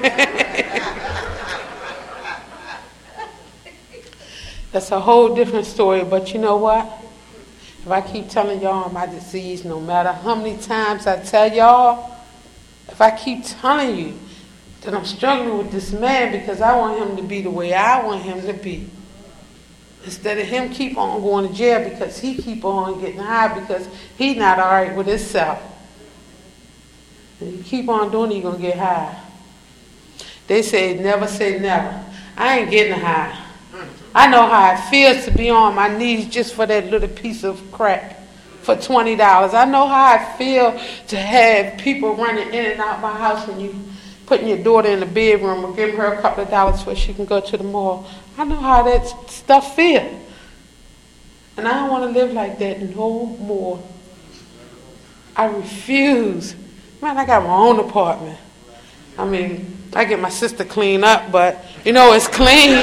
That's a whole different story. But you know what? If I keep telling y'all my disease, no matter how many times I tell y'all, if I keep telling you that I'm struggling with this man because I want him to be the way I want him to be, instead of him keep on going to jail because he keep on getting high because he's not all right with himself. And you keep on doing it, you're going to get high. They say never say never. I ain't getting high. I know how it feels to be on my knees just for that little piece of crack for twenty dollars. I know how I feel to have people running in and out my house when you putting your daughter in the bedroom or giving her a couple of dollars so she can go to the mall. I know how that stuff feels. And I don't want to live like that no more. I refuse. Man, I got my own apartment. I mean, I get my sister clean up, but you know it's clean.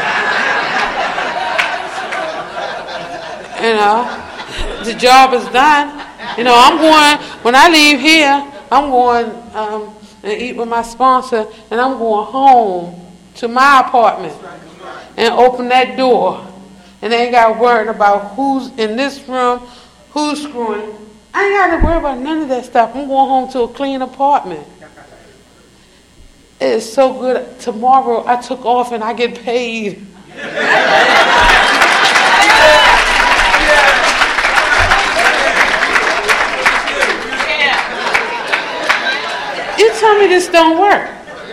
You know, the job is done. You know, I'm going, when I leave here, I'm going um, and eat with my sponsor, and I'm going home to my apartment and open that door. And they ain't got to worry about who's in this room, who's screwing. I ain't got to worry about none of that stuff. I'm going home to a clean apartment. It is so good. Tomorrow I took off and I get paid. You tell me this don't work.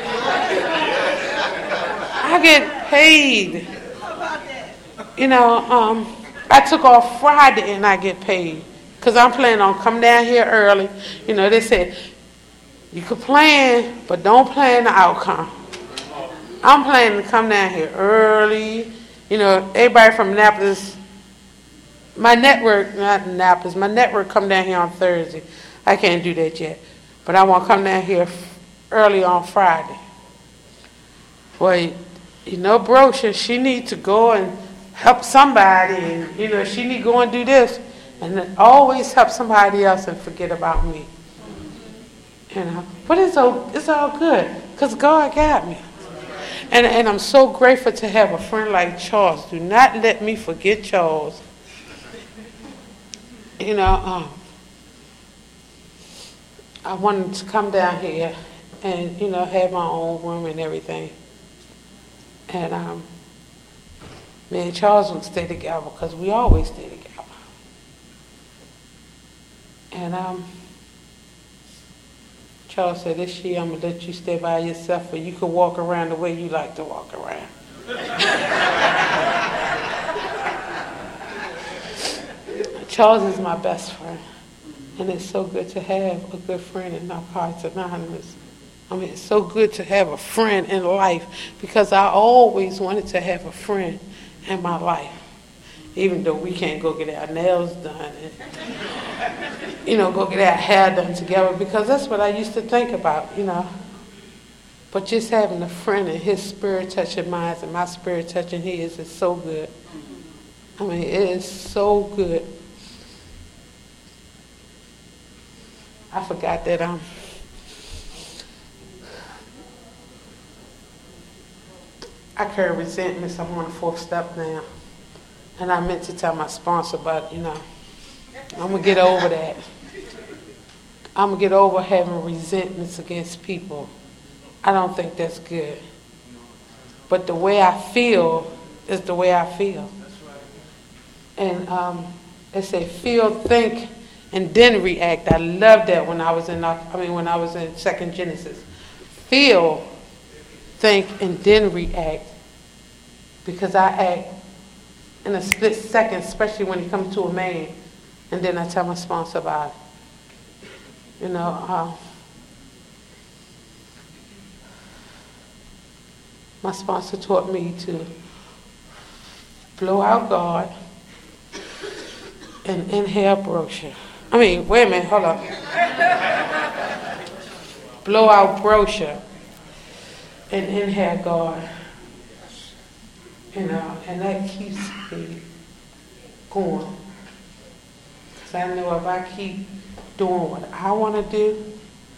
I get paid. You know, um, I took off Friday and I get paid. Because I'm planning on coming down here early. You know, they said, you can plan, but don't plan the outcome. I'm planning to come down here early. You know, everybody from Annapolis, my network, not Annapolis, my network come down here on Thursday. I can't do that yet. But I want to come down here early on Friday. Well, you know, Brochure, she needs to go and help somebody. And, you know, she need to go and do this. And then always help somebody else and forget about me. You know, but it's all, it's all good because God got me. And, and I'm so grateful to have a friend like Charles. Do not let me forget Charles. You know, um, I wanted to come down here and, you know, have my own room and everything. And um, me and Charles would stay together because we always stay together. And um, Charles said, this year I'm going to let you stay by yourself, or you can walk around the way you like to walk around. Charles is my best friend. And it's so good to have a good friend in Narcotics Anonymous. I mean, it's so good to have a friend in life because I always wanted to have a friend in my life, even though we can't go get our nails done and, you know, go get our hair done together because that's what I used to think about, you know. But just having a friend and his spirit touching mine and my spirit touching his is so good. I mean, it is so good. I forgot that um. I carry resentments. I'm on the fourth step now. And I meant to tell my sponsor, but, you know, I'm going to get over that. I'm going to get over having resentments against people. I don't think that's good. But the way I feel is the way I feel. And um, they say feel, think, and then react. I loved that when I was in, I mean, when I was in Second Genesis. Feel, think, and then react. Because I act in a split second, especially when it comes to a man, and then I tell my sponsor about it. You know, uh, my sponsor taught me to blow out God and inhale brochure. I mean, wait a minute, hold on. Blow out brochure and inhale God. You know, and that keeps me going. Because I know if I keep doing what I want to do,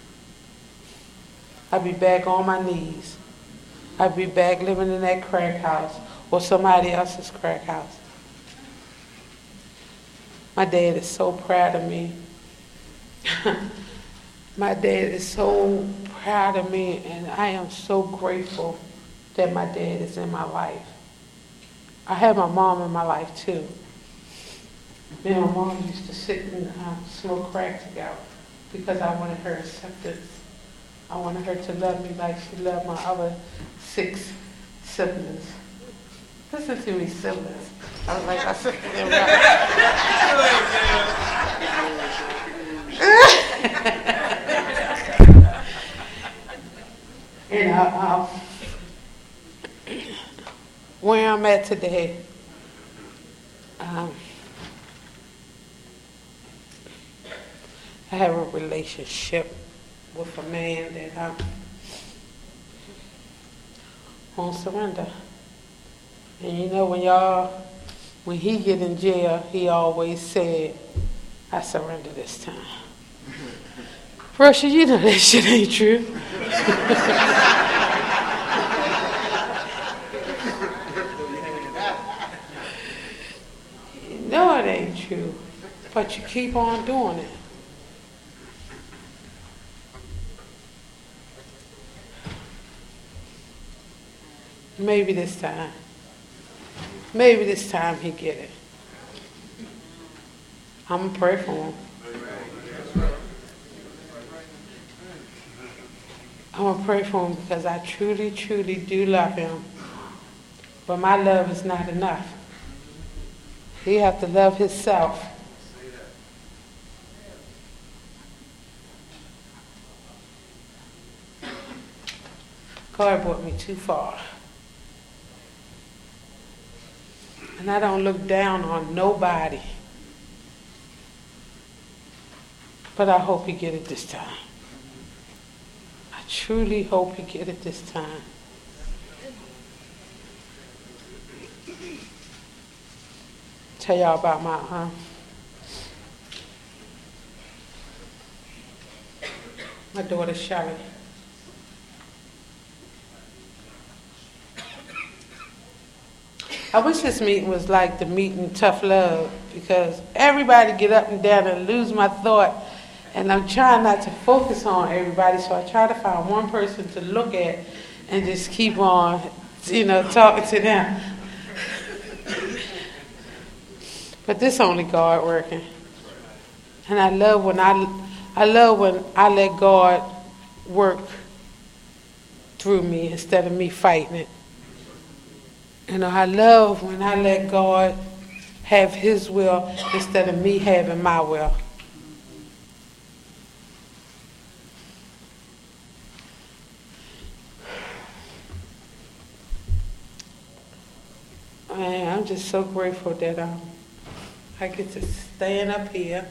I'll be back on my knees. I'll be back living in that crack house or somebody else's crack house. My dad is so proud of me. My dad is so proud of me, and I am so grateful that my dad is in my life. I had my mom in my life too. Me and my mom used to sit and uh, smoke crack together because I wanted her acceptance. I wanted her to love me like she loved my other six siblings. Listen to me, siblings. I was like, I said them right. You know, um, where I'm at today, um, I have a relationship with a man that I won't surrender. And you know, when y'all, when he get in jail, he always said, I surrender this time. Russia, you know that shit ain't true. No, it ain't true, but you keep on doing it. Maybe this time. Maybe this time he get it. I'm gonna pray for him. I'm gonna pray for him because I truly, truly do love him. But my love is not enough. He have to love himself. God brought me too far. And I don't look down on nobody. But I hope he get it this time. I truly hope he get it this time. Tell y'all about my uh, my daughter Shelley. I wish this meeting was like the meeting Tough Love, because everybody get up and down and lose my thought, and I'm trying not to focus on everybody, so I try to find one person to look at and just keep on, you know, talking to them. But this only God working. And I love when I, I love when I let God work through me instead of me fighting it. You know, I love when I let God have his will instead of me having my will. Man, I'm just so grateful that um, I get to stand up here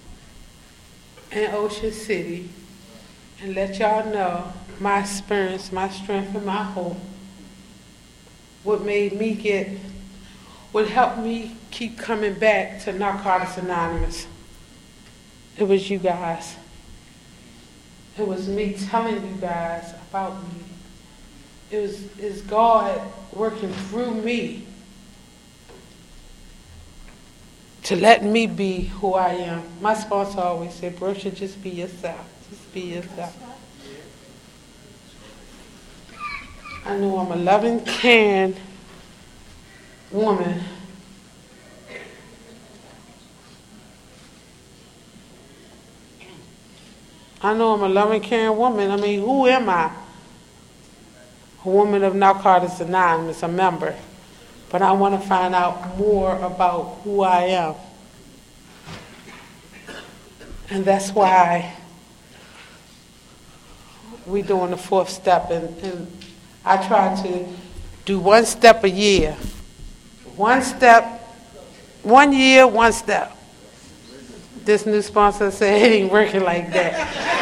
in Ocean City and let y'all know my experience, my strength, and my hope. What made me get, what helped me keep coming back to Narcotics Anonymous. It was you guys. It was me telling you guys about me. It was is God working through me to let me be who I am. My sponsor always said, Brocia, just be yourself. Just be yourself. I know I'm a loving, caring woman. I know I'm a loving, caring woman. I mean, who am I? A woman of Narcotics Anonymous, a member. But I want to find out more about who I am. And that's why we're doing the fourth step. And, and I try to do one step a year. One step, one year, one step. This new sponsor said it ain't working like that.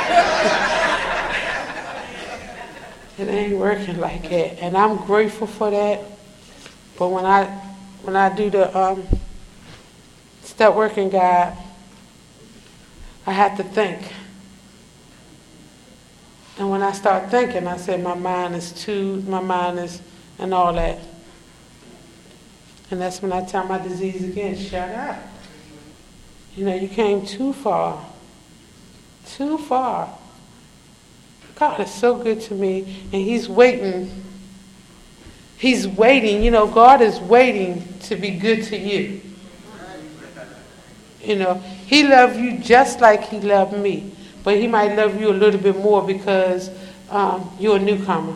It ain't working like that. And I'm grateful for that. But when I when I do the um, step working guide, I have to think. And when I start thinking, I say my mind is too, my mind is, and all that. And that's when I tell my disease again, shut up. You know, you came too far. Too far. God is so good to me, and he's waiting. He's waiting. You know, God is waiting to be good to you. You know, he loved you just like he loved me. But he might love you a little bit more because um, you're a newcomer.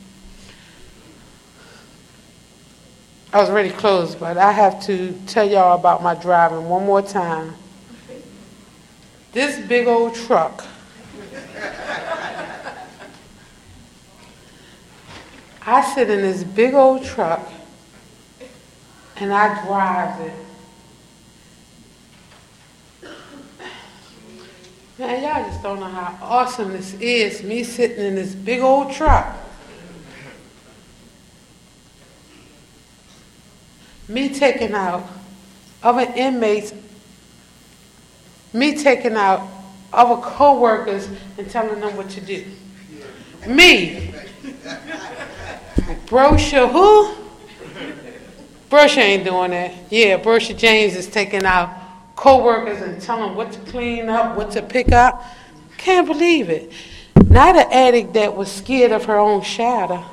I was ready to close, but I have to tell y'all about my driving one more time. This big old truck. I sit in this big old truck and I drive it. Man, y'all just don't know how awesome this is, me sitting in this big old truck. Me taking out other inmates, me taking out other co-workers and telling them what to do. Me. Brocia who? Brocia ain't doing that. Yeah, Brocia James is taking out co-workers and telling them what to clean up, what to pick up. Can't believe it. Not an addict that was scared of her own shadow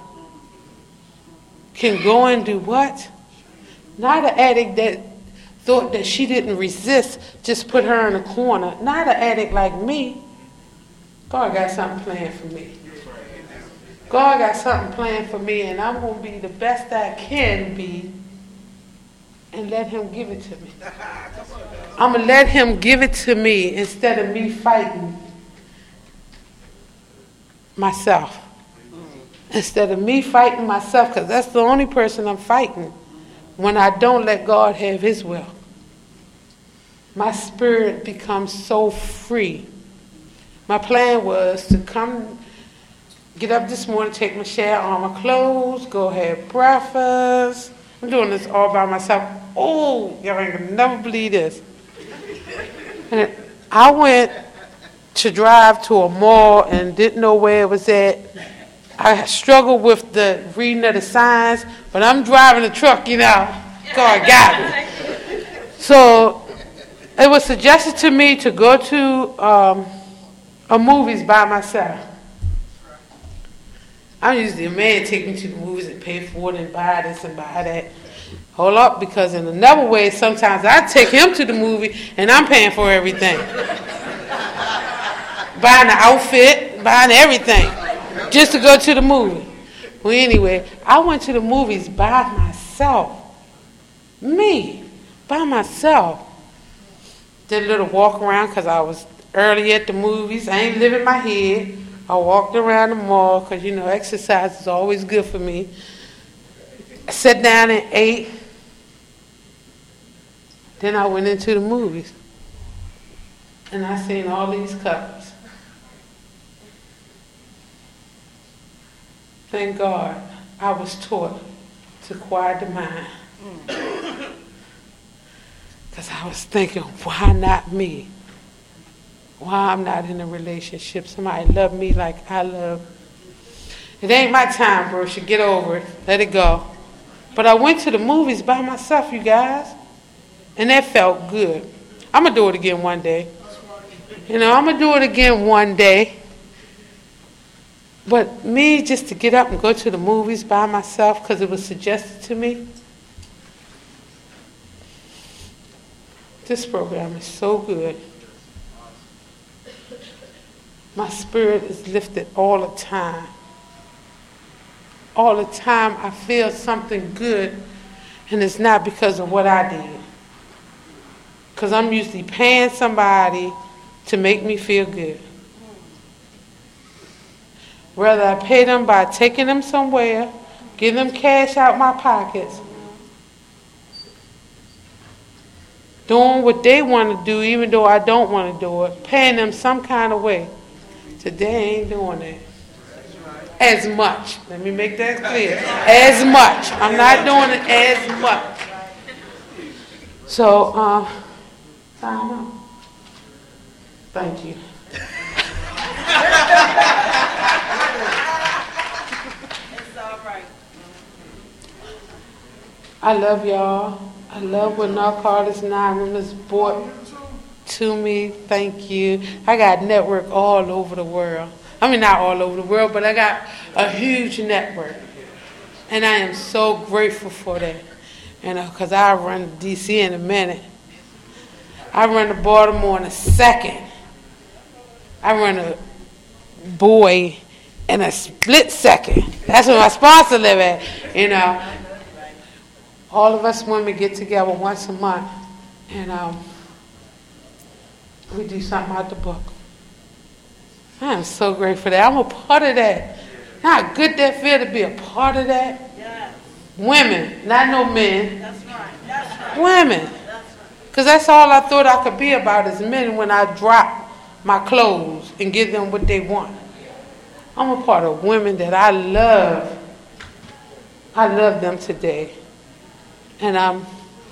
can go and do what? Not an addict that thought that she didn't resist, just put her in a corner. Not an addict like me. God got something planned for me. God got something planned for me, and I'm going to be the best I can be and let him give it to me. I'm going to let him give it to me instead of me fighting myself. Instead of me fighting myself, because that's the only person I'm fighting when I don't let God have his will. My spirit becomes so free. My plan was to come, get up this morning, take my shower, on my clothes, go have breakfast. I'm doing this all by myself. Oh, y'all ain't gonna never believe this. And I went to drive to a mall and didn't know where it was at. I struggled with the reading of the signs, but I'm driving the truck, you know. God got me. So it was suggested to me to go to um, a movies by myself. I'm usually a man taking me to the movies and pay for it and buy this and buy that. Hold up, because in another way, sometimes I take him to the movie and I'm paying for everything. Buying the outfit, buying everything, just to go to the movie. Well, anyway, I went to the movies by myself. Me, by myself. Did a little walk around because I was early at the movies. I ain't living my head. I walked around the mall because, you know, exercise is always good for me. I sat down and ate. Then I went into the movies. And I seen all these couples. Thank God I was taught to quiet the mind. Because I was thinking, why not me? Why I'm not in a relationship? Somebody love me like I love. It ain't my time, bro. Should get over it. Let it go. But I went to the movies by myself, you guys. And that felt good. I'm going to do it again one day. You know, I'm going to do it again one day. But me just to get up and go to the movies by myself because it was suggested to me. This program is so good. My spirit is lifted all the time. All the time I feel something good, and it's not because of what I did. Because I'm usually paying somebody to make me feel good. Whether I pay them by taking them somewhere, give them cash out my pockets, doing what they want to do even though I don't want to do it, paying them some kind of way. Today I ain't doing that. As much. Let me make that clear. As much. I'm not doing it as much. So, uh, time up. Thank you. It's all right. I love y'all. I love what Narcotics Anonymous brought to me. Thank you. I got network all over the world. I mean, not all over the world, but I got a huge network. And I am so grateful for that. You know, because I run D C in a minute. I run to Baltimore in a second. I run a boy in a split second. That's where my sponsor live at, you know. All of us women get together once a month, and um, we do something out the book. I am so grateful for that. I'm a part of that. How good that feel to be a part of that? Yes. Women, not no men. That's right. That's right. Women. That's right. Because that's all I thought I could be about is men when I drop my clothes and give them what they want. I'm a part of women that I love. I love them today. And um,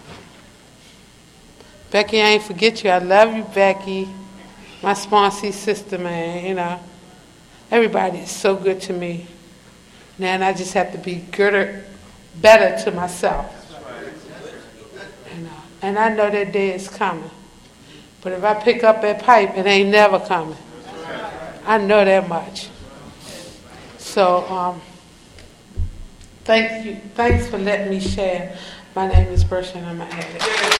Becky, I ain't forget you. I love you, Becky. My sponsee sister, man, you know. Everybody is so good to me. Now and I just have to be gooder, better to myself. You know. And I know that day is coming. But if I pick up that pipe, it ain't never coming. I know that much. So, um, thank you. Thanks for letting me share. My name is Bershon, and I'm an addict.